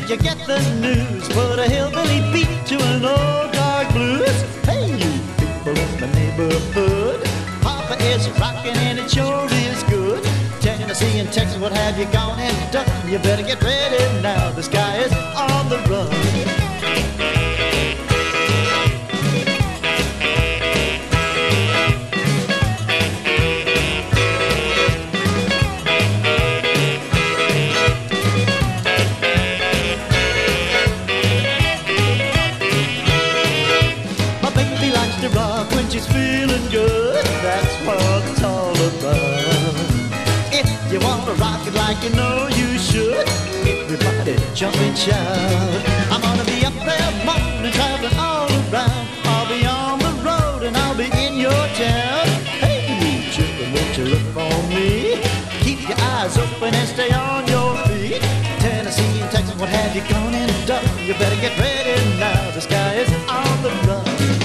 you get the news? Put a hillbilly beat to an old dark blues. Hey, you people in the neighborhood, Papa is rocking and it sure is good. Tennessee and Texas, what have you gone and done? You better get ready now, this guy is on the run. To rock when she's feeling good, that's what it's all about. If you want to rock it like you know you should, everybody jump and shout. I'm gonna be up there morning, traveling all around. I'll be on the road and I'll be in your town. Hey, you children, won't you look for me? Keep your eyes open and stay on your feet. Tennessee and Texas, what have you gone and done? You better get ready now, this guy is on the run.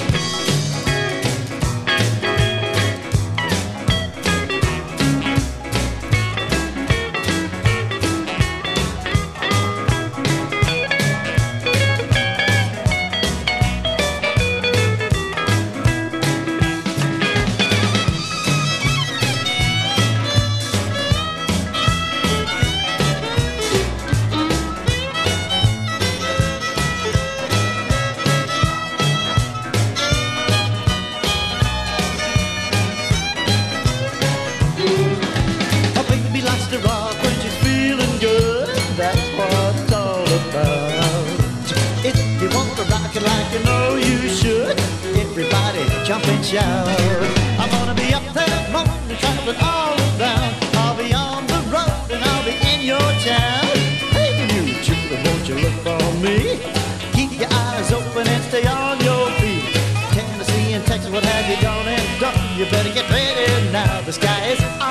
To rock when she's feeling good, that's what it's all about. If you want to rock it like you know you should, everybody jump and shout. I'm gonna be up there morning, traveling all around. I'll be on the road and I'll be in your town. Hey, you children, won't you look for me? Keep your eyes open and stay on your feet. Tennessee and Texas, what have you gone and done? You better get ready now, the sky is